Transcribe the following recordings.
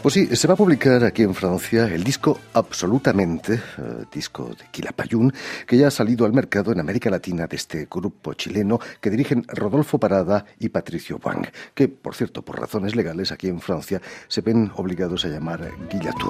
Pues sí, se va a publicar aquí en Francia el disco Absolutamente, disco de Quilapayún, que ya ha salido al mercado en América Latina de este grupo chileno que dirigen Rodolfo Parada y Patricio Wang, que, por cierto, por razones legales aquí en Francia se ven obligados a llamar Guillatún.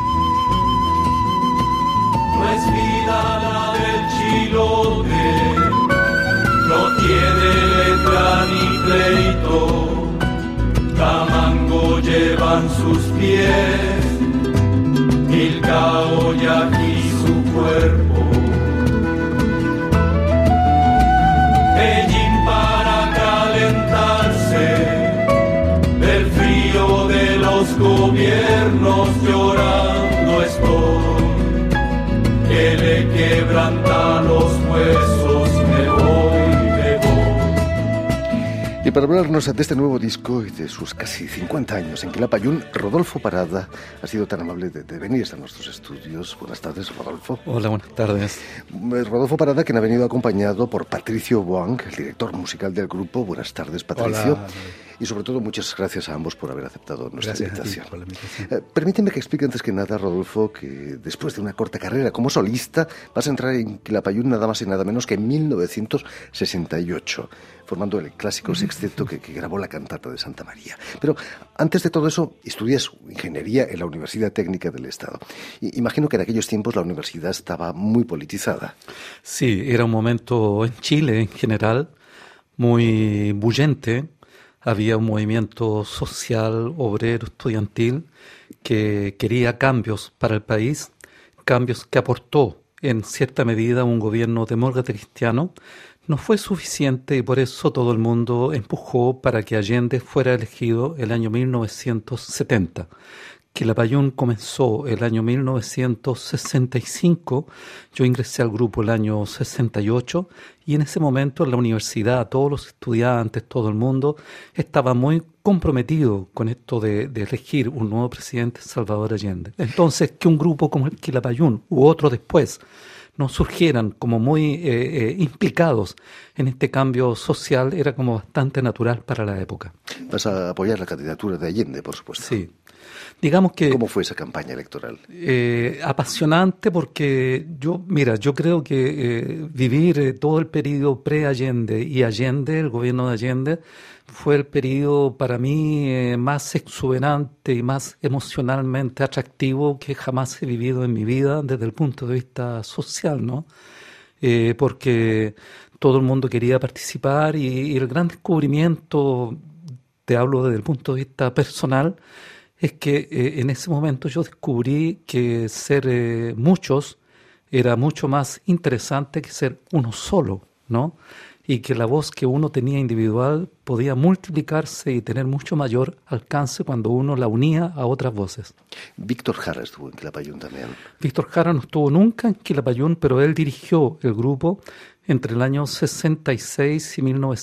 No es vida la del chilote, no tiene letra ni pleito. Tamango llevan sus pies, Milka Ollaki su cuerpo. Ellín para calentarse del frío de los gobiernos, llorando estoy, que le quebranta los huesos, me voy. Y para hablarnos de este nuevo disco y de sus casi 50 años en Quilapayún, Rodolfo Parada ha sido tan amable de venir a nuestros estudios. Buenas tardes, Rodolfo. Hola, buenas tardes. Rodolfo Parada, quien ha venido acompañado por Patricio Wang, el director musical del grupo. Buenas tardes, Patricio. Hola. Y sobre todo, muchas gracias a ambos por haber aceptado nuestra invitación. Por la invitación. Permíteme que explique antes que nada, Rodolfo, que después de una corta carrera como solista vas a entrar en Quilapayún nada más y nada menos que en 1968, formando el clásico sexteto que grabó la cantata de Santa María. Pero antes de todo eso, estudias ingeniería en la Universidad Técnica del Estado. Imagino que en aquellos tiempos la universidad estaba muy politizada. Sí, era un momento en Chile en general muy bullente. Había un movimiento social, obrero, estudiantil que quería cambios para el país, cambios que aportó en cierta medida un gobierno demócrata cristiano. No fue suficiente y por eso todo el mundo empujó para que Allende fuera elegido el año 1970. Quilapayún comenzó el año 1965, yo ingresé al grupo el año 68 y en ese momento en la universidad, todos los estudiantes, todo el mundo estaba muy comprometido con esto de elegir un nuevo presidente, Salvador Allende. Entonces, que un grupo como el Quilapayún u otro después no surgieran como muy implicados en este cambio social era como bastante natural para la época. Vas a apoyar la candidatura de Allende, por supuesto. Sí. Digamos que, ¿cómo fue esa campaña electoral? Apasionante porque yo creo que vivir todo el periodo pre-Allende y Allende, el gobierno de Allende, fue el periodo para mí más exuberante y más emocionalmente atractivo que jamás he vivido en mi vida desde el punto de vista social, ¿no? Porque todo el mundo quería participar y el gran descubrimiento, te hablo desde el punto de vista personal, es que en ese momento yo descubrí que ser muchos era mucho más interesante que ser uno solo, ¿no? Y que la voz que uno tenía individual podía multiplicarse y tener mucho mayor alcance cuando uno la unía a otras voces. Víctor Jara estuvo en Quilapayún también. Víctor Jara no estuvo nunca en Quilapayún, pero él dirigió el grupo entre el año 66 y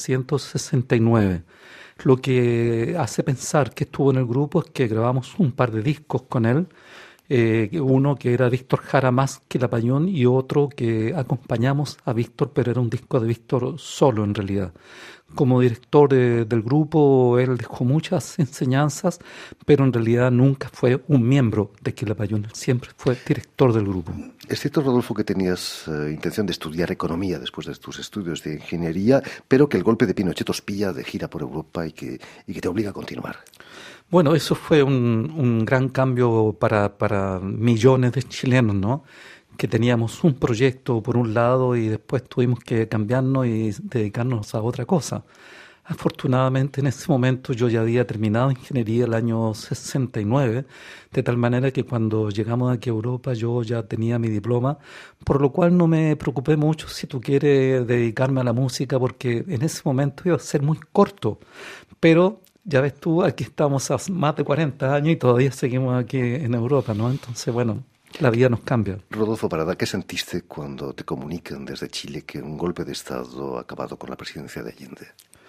1969. Lo que hace pensar que estuvo en el grupo es que grabamos un par de discos con él, uno que era Víctor Jara más Quilapayún y otro que acompañamos a Víctor, pero era un disco de Víctor solo en realidad. Como director del grupo, él dejó muchas enseñanzas, pero en realidad nunca fue un miembro de Quilapayún, él siempre fue director del grupo. Es cierto, Rodolfo, que tenías intención de estudiar economía después de tus estudios de ingeniería, pero que el golpe de Pinochet os pilla de gira por Europa y que te obliga a continuar. Bueno, eso fue un gran cambio para millones de chilenos, ¿no? Que teníamos un proyecto por un lado y después tuvimos que cambiarnos y dedicarnos a otra cosa. Afortunadamente en ese momento yo ya había terminado ingeniería el año 69, de tal manera que cuando llegamos aquí a Europa yo ya tenía mi diploma, por lo cual no me preocupé mucho, si tú quieres, dedicarme a la música, porque en ese momento iba a ser muy corto, pero ya ves tú, aquí estamos a más de 40 años y todavía seguimos aquí en Europa, ¿no? Entonces, bueno, la vida nos cambia. Rodolfo Parada, ¿qué sentiste cuando te comunican desde Chile que un golpe de Estado ha acabado con la presidencia de Allende?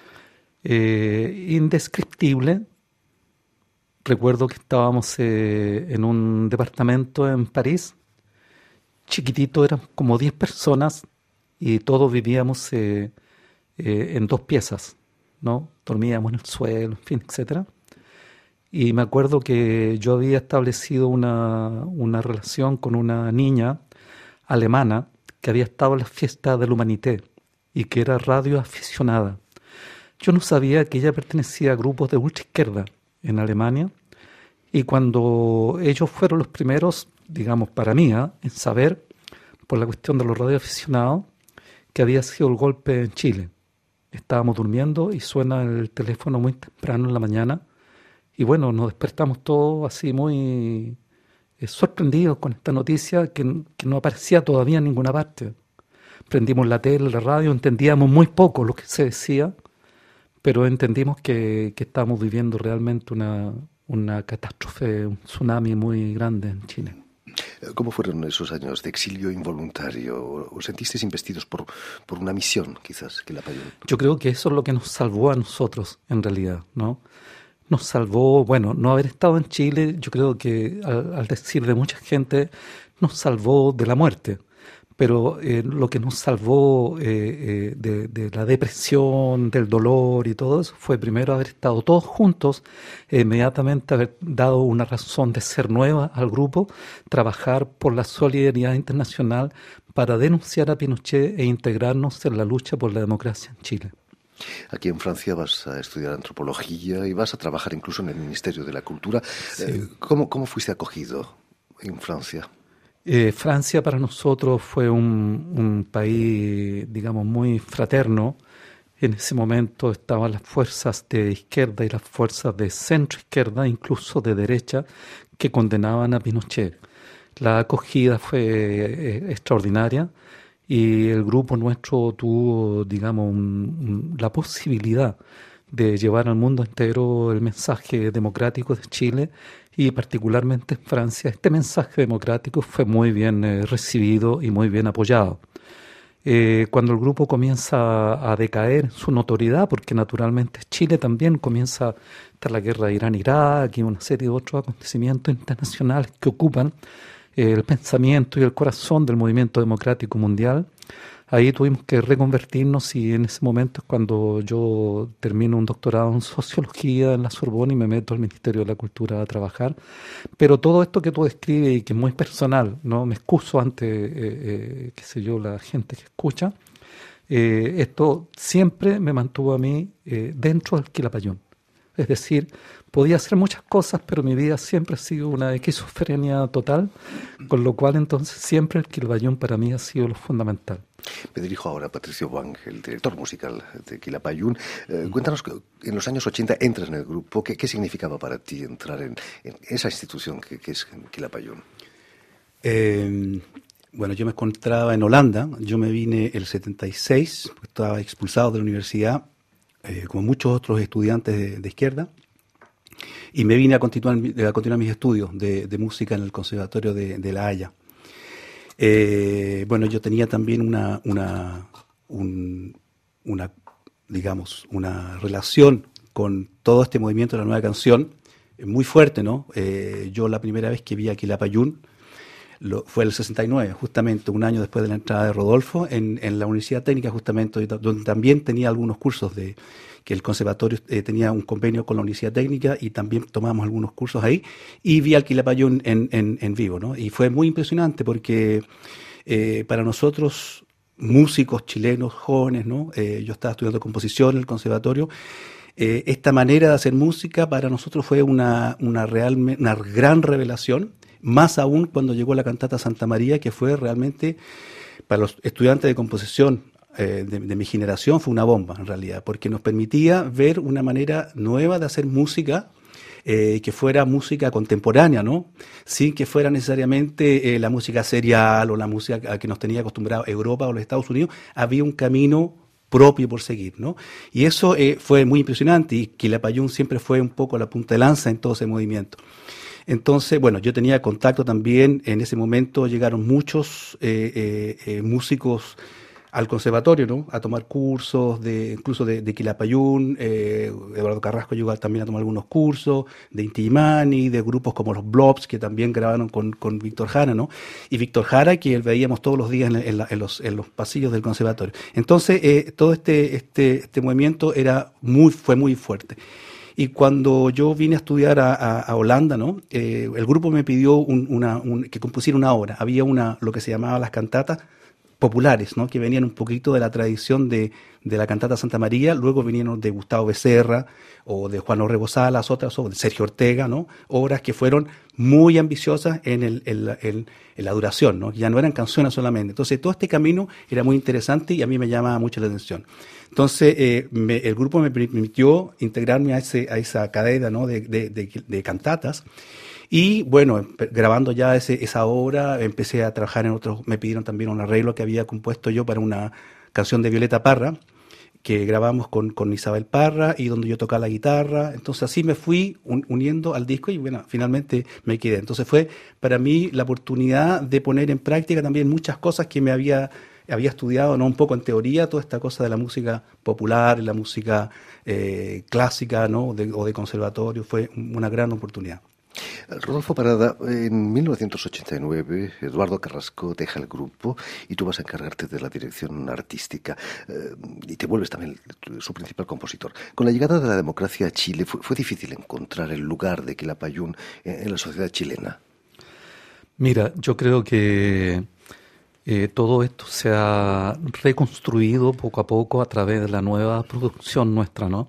Indescriptible. Recuerdo que estábamos en un departamento en París, chiquitito, eran como 10 personas y todos vivíamos en 2 piezas, ¿no? Dormíamos en el suelo, en fin, etcétera. Y me acuerdo que yo había establecido una relación con una niña alemana que había estado en la fiesta del Humanité y que era radioaficionada. Yo no sabía que ella pertenecía a grupos de ultraizquierda en Alemania, y cuando ellos fueron los primeros, digamos para mí, en saber, por la cuestión de los radioaficionados, que había sido el golpe en Chile. Estábamos durmiendo y suena el teléfono muy temprano en la mañana, y bueno, nos despertamos todos así muy sorprendidos con esta noticia que no aparecía todavía en ninguna parte. Prendimos la tele, la radio, entendíamos muy poco lo que se decía, pero entendimos que estábamos viviendo realmente una catástrofe, un tsunami muy grande en Chile. ¿Cómo fueron esos años de exilio involuntario? ¿Os sentisteis investidos por una misión, quizás, Quilapayún? Yo creo que eso es lo que nos salvó a nosotros, en realidad, ¿no? Nos salvó, bueno, no haber estado en Chile, yo creo que al decir de mucha gente, nos salvó de la muerte. Pero lo que nos salvó de la depresión, del dolor y todo eso, fue primero haber estado todos juntos, inmediatamente haber dado una razón de ser nueva al grupo, trabajar por la solidaridad internacional para denunciar a Pinochet e integrarnos en la lucha por la democracia en Chile. Aquí en Francia vas a estudiar antropología y vas a trabajar incluso en el Ministerio de la Cultura. Sí. ¿Cómo fuiste acogido en Francia? Francia para nosotros fue un país, digamos, muy fraterno. En ese momento estaban las fuerzas de izquierda y las fuerzas de centro-izquierda, incluso de derecha, que condenaban a Pinochet. La acogida fue extraordinaria y el grupo nuestro tuvo, digamos, la posibilidad de llevar al mundo entero el mensaje democrático de Chile, y particularmente en Francia este mensaje democrático fue muy bien recibido y muy bien apoyado. Cuando el grupo comienza a decaer en su notoriedad, porque naturalmente Chile también comienza a estar la guerra de Irán-Irak y una serie de otros acontecimientos internacionales que ocupan el pensamiento y el corazón del movimiento democrático mundial, ahí tuvimos que reconvertirnos, y en ese momento es cuando yo termino un doctorado en sociología en la Sorbona y me meto al Ministerio de la Cultura a trabajar. Pero todo esto que tú describes y que es muy personal, ¿no? Me excuso ante, qué sé yo, la gente que escucha, esto siempre me mantuvo a mí dentro del Quilapayún. Es decir, podía hacer muchas cosas, pero mi vida siempre ha sido una esquizofrenia total, con lo cual entonces siempre el Quilapayún para mí ha sido lo fundamental. Me dirijo ahora a Patricio Wang, el director musical de Quilapayún. Cuéntanos, en los años 80 entras en el grupo. ¿Qué significaba para ti entrar en esa institución que es Quilapayún? Bueno, yo me encontraba en Holanda. Yo me vine el 76, porque estaba expulsado de la universidad, como muchos otros estudiantes de izquierda, y me vine a continuar mis estudios de música en el Conservatorio de La Haya. Bueno, yo tenía también una relación con todo este movimiento de la nueva canción muy fuerte, ¿no? Yo la primera vez que vi a Quilapayún fue el 69, justamente un año después de la entrada de Rodolfo, en la Universidad Técnica, justamente, donde también tenía algunos cursos que el conservatorio tenía un convenio con la Universidad Técnica, y también tomamos algunos cursos ahí, y vi al Quilapayún en vivo, ¿no? Y fue muy impresionante porque para nosotros, músicos chilenos jóvenes, ¿no? Yo estaba estudiando composición en el conservatorio. Esta manera de hacer música para nosotros fue una gran revelación, más aún cuando llegó la cantata Santa María, que fue realmente, para los estudiantes de composición de mi generación, fue una bomba en realidad, porque nos permitía ver una manera nueva de hacer música, que fuera música contemporánea, ¿no? Sin que fuera necesariamente la música serial o la música a que nos tenía acostumbrado Europa o los Estados Unidos. Había un camino propio por seguir, ¿no? Y eso fue muy impresionante, y Quilapayún siempre fue un poco la punta de lanza en todo ese movimiento. Entonces, bueno, yo tenía contacto también, en ese momento llegaron muchos músicos al conservatorio, ¿no? A tomar cursos, incluso de Quilapayún. Eduardo Carrasco llegó también a tomar algunos cursos, de Inti Illimani, de grupos como los Blobs, que también grabaron con Víctor Jara, ¿no? Y Víctor Jara, que veíamos todos los días en los pasillos del conservatorio. Entonces, todo este movimiento fue muy fuerte. Y cuando yo vine a estudiar a Holanda, ¿no? El grupo me pidió que compusiera una obra. Había lo que se llamaba las cantatas populares, ¿no? Que venían un poquito de la tradición de la cantata Santa María, luego vinieron de Gustavo Becerra o de Juan Orrego Salas, otras o de Sergio Ortega, ¿no? Obras que fueron muy ambiciosas en la duración, ¿no? Ya no eran canciones solamente. Entonces todo este camino era muy interesante y a mí me llamaba mucho la atención. Entonces el grupo me permitió integrarme a esa cadena, ¿no? de cantatas. Y bueno, grabando ya esa obra, empecé a trabajar en otros. Me pidieron también un arreglo que había compuesto yo para una canción de Violeta Parra, que grabamos con Isabel Parra y donde yo tocaba la guitarra. Entonces así me fui uniendo al disco y bueno, finalmente me quedé. Entonces fue para mí la oportunidad de poner en práctica también muchas cosas que me había estudiado, ¿no? Un poco en teoría, toda esta cosa de la música popular, la música clásica, ¿no? o de conservatorio. Fue una gran oportunidad. Rodolfo Parada, en 1989 Eduardo Carrasco deja el grupo y tú vas a encargarte de la dirección artística y te vuelves también su principal compositor. Con la llegada de la democracia a Chile fue difícil encontrar el lugar de Quilapayún en la sociedad chilena. Mira, yo creo que todo esto se ha reconstruido poco a poco a través de la nueva producción nuestra, ¿no?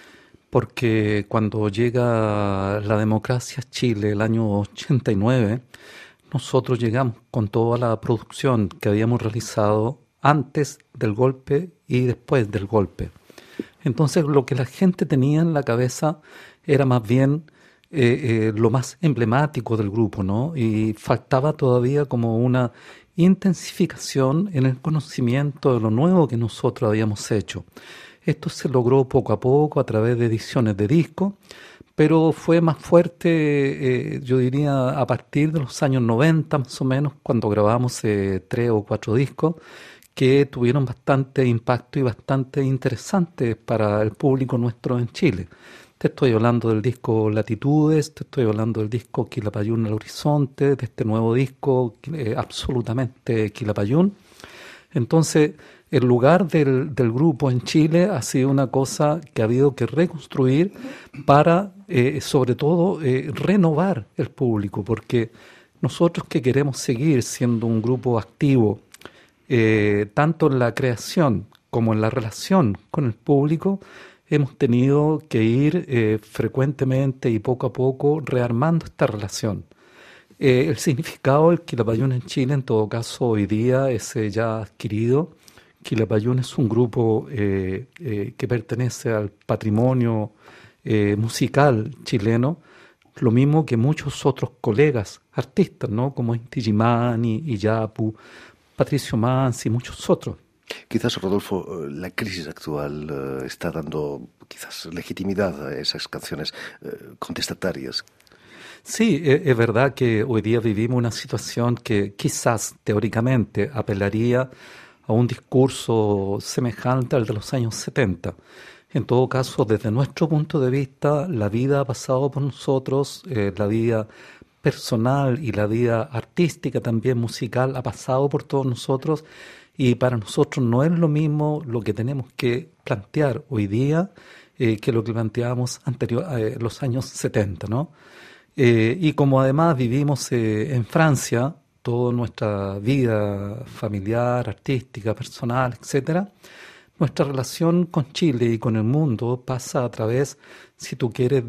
Porque cuando llega la democracia a Chile el año 89, nosotros llegamos con toda la producción que habíamos realizado antes del golpe y después del golpe. Entonces lo que la gente tenía en la cabeza era más bien lo más emblemático del grupo, ¿no? Y faltaba todavía como una intensificación en el conocimiento de lo nuevo que nosotros habíamos hecho. Esto se logró poco a poco a través de ediciones de disco, pero fue más fuerte, yo diría, a partir de los años 90 más o menos, cuando grabamos 3 o 4 discos que tuvieron bastante impacto y bastante interesantes para el público nuestro en Chile. Te estoy hablando del disco Latitudes, te estoy hablando del disco Quilapayún al Horizonte, de este nuevo disco absolutamente Quilapayún. Entonces, el lugar del grupo en Chile ha sido una cosa que ha habido que reconstruir para, sobre todo, renovar el público, porque nosotros que queremos seguir siendo un grupo activo, tanto en la creación como en la relación con el público, hemos tenido que ir frecuentemente y poco a poco rearmando esta relación. El significado del Quilapayún en Chile, en todo caso, hoy día es ya adquirido. Quilapayún es un grupo que pertenece al patrimonio musical chileno, lo mismo que muchos otros colegas artistas, ¿no? Como Inti Illimani, Iyapu, Patricio Mansi y muchos otros. Quizás, Rodolfo, la crisis actual está dando quizás legitimidad a esas canciones contestatarias. Sí, es verdad que hoy día vivimos una situación que quizás teóricamente apelaría a un discurso semejante al de los años 70. En todo caso, desde nuestro punto de vista, la vida ha pasado por nosotros, la vida personal y la vida artística también musical ha pasado por todos nosotros y para nosotros no es lo mismo lo que tenemos que plantear hoy día que lo que planteábamos los años 70, ¿no? Y como además vivimos en Francia, toda nuestra vida familiar, artística, personal, etcétera, nuestra relación con Chile y con el mundo pasa a través, si tú quieres,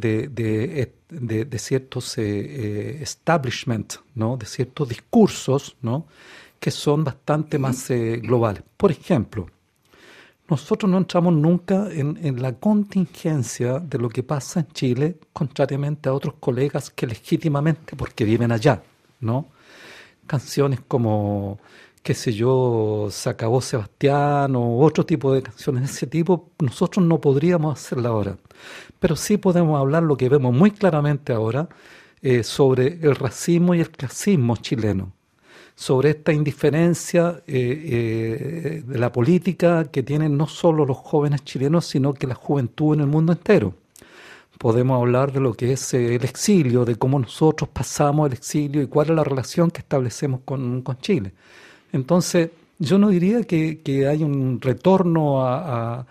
de ciertos establishment, ¿no? De ciertos discursos, ¿no? Que son bastante más globales. Por ejemplo, nosotros no entramos nunca en la contingencia de lo que pasa en Chile, contrariamente a otros colegas que legítimamente, porque viven allá, ¿no? Canciones como, qué sé yo, Se acabó Sebastián o otro tipo de canciones de ese tipo, nosotros no podríamos hacerla ahora. Pero sí podemos hablar lo que vemos muy claramente ahora sobre el racismo y el clasismo chileno, sobre esta indiferencia de la política que tienen no solo los jóvenes chilenos, sino que la juventud en el mundo entero. Podemos hablar de lo que es el exilio, de cómo nosotros pasamos el exilio y cuál es la relación que establecemos con Chile. Entonces, yo no diría que hay un retorno a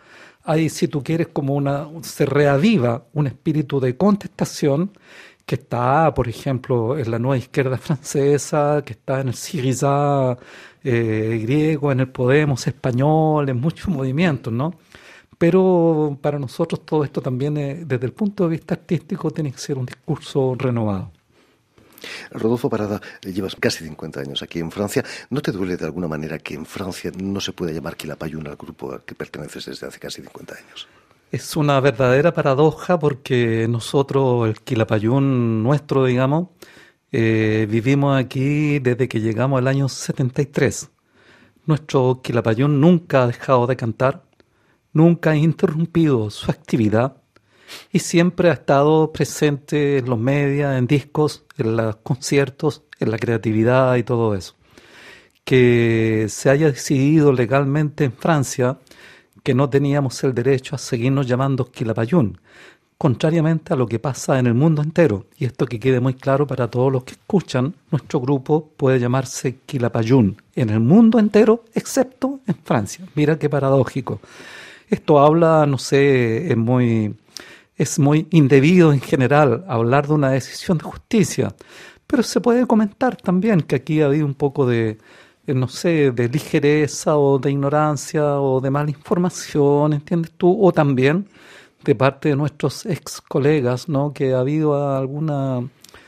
hay, si tú quieres, se reaviva un espíritu de contestación que está, por ejemplo, en la nueva izquierda francesa, que está en el Syriza griego, en el Podemos español, en muchos movimientos, ¿no? Pero para nosotros todo esto también, desde el punto de vista artístico, tiene que ser un discurso renovado. Rodolfo Parada, llevas casi 50 años aquí en Francia. ¿No te duele de alguna manera que en Francia no se pueda llamar Quilapayún al grupo al que perteneces desde hace casi 50 años? Es una verdadera paradoja porque nosotros, el Quilapayún nuestro, digamos, vivimos aquí desde que llegamos al año 73. Nuestro Quilapayún nunca ha dejado de cantar, nunca ha interrumpido su actividad y siempre ha estado presente en los medios, en discos, en los conciertos, en la creatividad y todo eso. Que se haya decidido legalmente en Francia que no teníamos el derecho a seguirnos llamando Quilapayún, contrariamente a lo que pasa en el mundo entero. Y esto que quede muy claro para todos los que escuchan, nuestro grupo puede llamarse Quilapayún en el mundo entero, excepto en Francia. Mira qué paradójico. Esto habla, no sé, es muy indebido en general hablar de una decisión de justicia, pero se puede comentar también que aquí ha habido un poco de, no sé, de ligereza o de ignorancia o de mala información, ¿entiendes tú? O también de parte de nuestros ex colegas, ¿no? Que ha habido alguna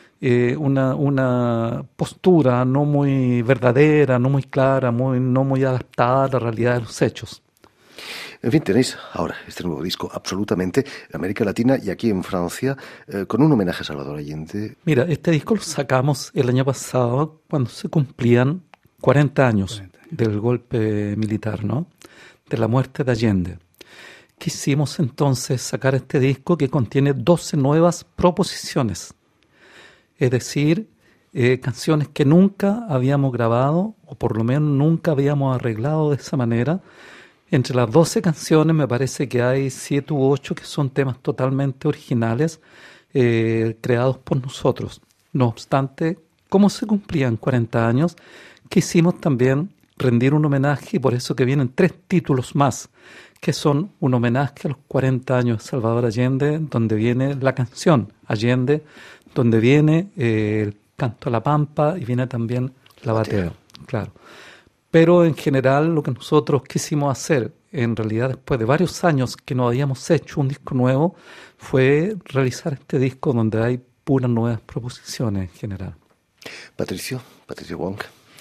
una postura no muy verdadera, no muy clara, no muy adaptada a la realidad de los hechos. En fin, tenéis ahora este nuevo disco absolutamente en América Latina y aquí en Francia con un homenaje a Salvador Allende. Mira, este disco lo sacamos el año pasado cuando se cumplían 40 años del golpe militar, ¿no? De la muerte de Allende. Quisimos entonces sacar este disco que contiene 12 nuevas proposiciones, es decir, canciones que nunca habíamos grabado o por lo menos nunca habíamos arreglado de esa manera. Entre las 12 canciones me parece que hay 7 u 8 que son temas totalmente originales creados por nosotros. No obstante, como se cumplían 40 años, quisimos también rendir un homenaje y por eso que vienen 3 títulos más, que son un homenaje a los 40 años de Salvador Allende, donde viene la canción Allende, donde viene el canto a la pampa y viene también la batea, claro. Pero en general lo que nosotros quisimos hacer, en realidad después de varios años que no habíamos hecho un disco nuevo, fue realizar este disco donde hay puras nuevas proposiciones en general. Patricio Wong.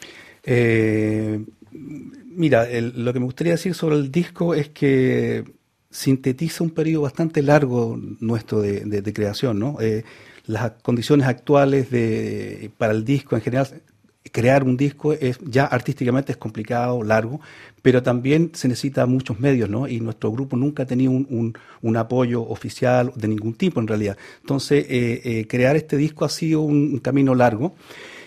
Mira, lo que me gustaría decir sobre el disco es que sintetiza un periodo bastante largo nuestro de creación, ¿no? Las condiciones actuales para el disco en general. Crear un disco ya artísticamente es complicado, largo, pero también se necesita muchos medios, ¿no? Y nuestro grupo nunca ha tenido un apoyo oficial de ningún tipo, en realidad. Entonces, crear este disco ha sido un camino largo.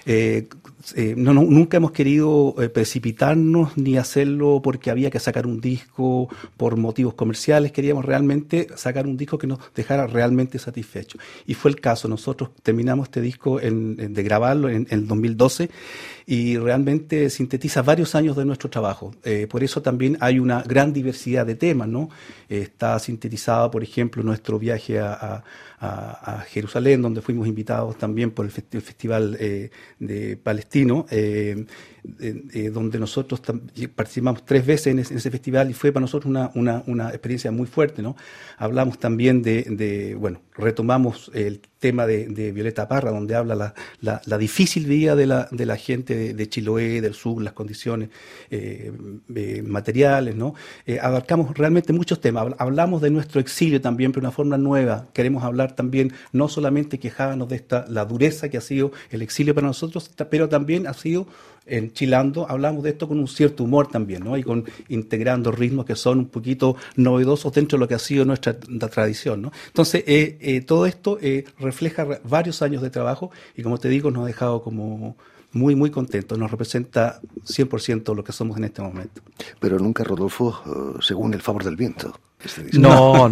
Nunca hemos querido precipitarnos ni hacerlo porque había que sacar un disco por motivos comerciales. Queríamos realmente sacar un disco que nos dejara realmente satisfechos. Y fue el caso. Nosotros terminamos este disco de grabarlo en el 2012 y realmente sintetiza varios años de nuestro trabajo. Por eso también hay una gran diversidad de temas, ¿no? Está sintetizado, por ejemplo, nuestro viaje a Jerusalén, donde fuimos invitados también por el Festival de Palestino, donde nosotros participamos 3 veces en ese festival y fue para nosotros una experiencia muy fuerte, ¿no? Hablamos también retomamos el tema de Violeta Parra, donde habla la difícil vida de la gente de Chiloé, del sur, las condiciones materiales, ¿no? Abarcamos realmente muchos temas. Hablamos de nuestro exilio también, pero de una forma nueva. Queremos hablar también, no solamente quejándonos de la dureza que ha sido el exilio para nosotros, pero también ha sido enchilando, hablamos de esto con un cierto humor también, ¿no? Y integrando ritmos que son un poquito novedosos dentro de lo que ha sido nuestra tradición, ¿no? Entonces, todo esto refleja varios años de trabajo y, como te digo, nos ha dejado como muy, muy contentos. Nos representa 100% lo que somos en este momento. Pero nunca, Rodolfo, según el favor del viento. No.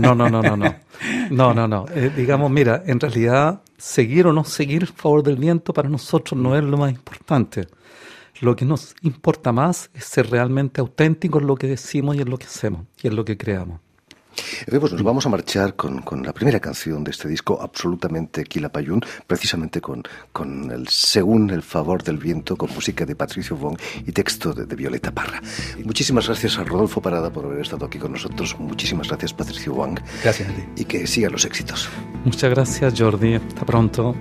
Digamos, mira, en realidad, seguir o no seguir el favor del viento para nosotros no es lo más importante. Lo que nos importa más es ser realmente auténticos en lo que decimos y en lo que hacemos y en lo que creamos. Pues nos vamos a marchar con la primera canción de este disco, absolutamente Quilapayún, precisamente con el Según el favor del viento, con música de Patricio Wong y texto de Violeta Parra. Muchísimas gracias a Rodolfo Parada por haber estado aquí con nosotros. Muchísimas gracias, Patricio Wong. Gracias a ti. Y que sigan los éxitos. Muchas gracias, Jordi. Hasta pronto.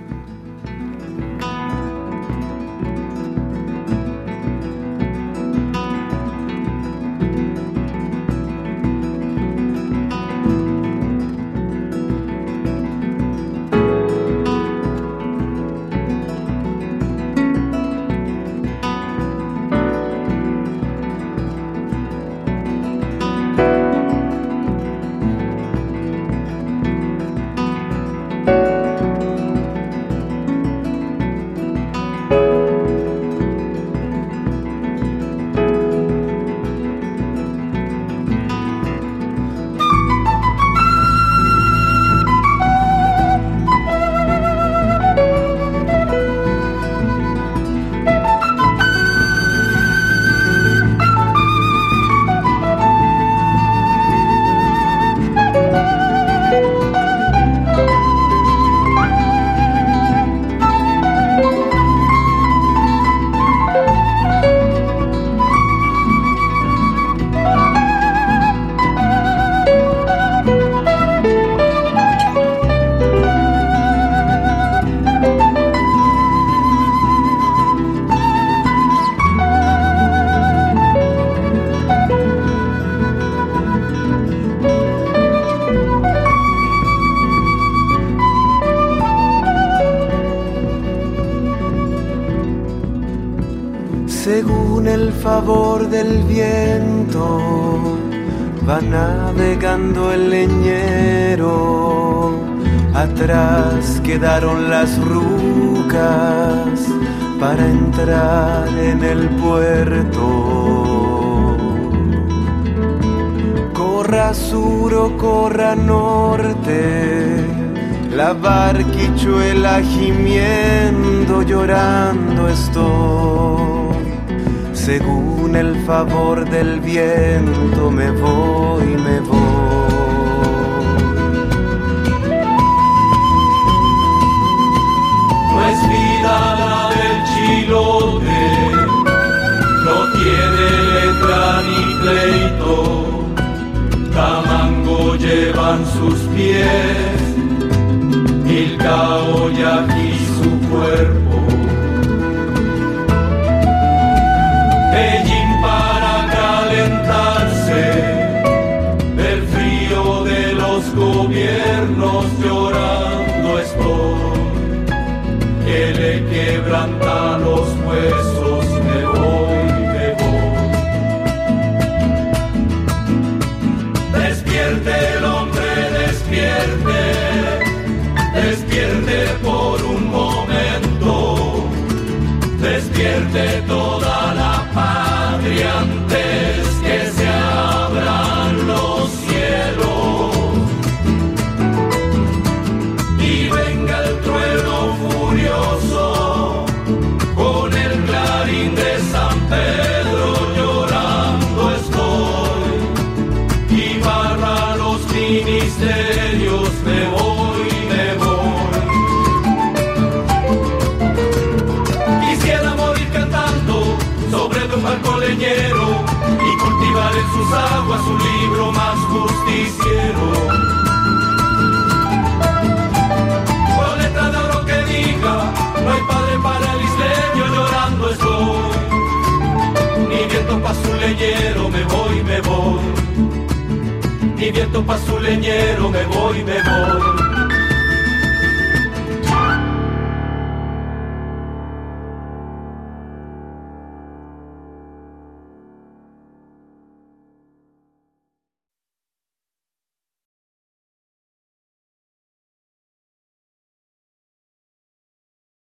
Según el favor del viento va navegando el leñero, atrás quedaron las rucas para entrar en el puerto. Corra sur o corra norte, la barquichuela gimiendo, llorando estoy. Según el favor del viento me voy, me voy. No es vida la del chilote, no tiene letra ni pleito, tamango llevan sus pies, Milcao y aquí su cuerpo. Pellín para calentarse del frío de los gobiernos, llorando estoy, que le quebranta los huesos, me voy, me voy. Despierte el hombre, despierte, despierte por un momento, despierte toda la patria antes que se abran los cielos y venga el trueno furioso con el clarín de San Pedro, llorando estoy y barra los ministerios, me voy, me voy. Quisiera morir cantando sobre un barco leñero y cultivar en sus aguas un libro más justiciero, con letra de oro que diga no hay padre para el isleño, llorando estoy, ni viento pa' su leñero, me voy, me voy, ni viento pa' su leñero, me voy, me voy.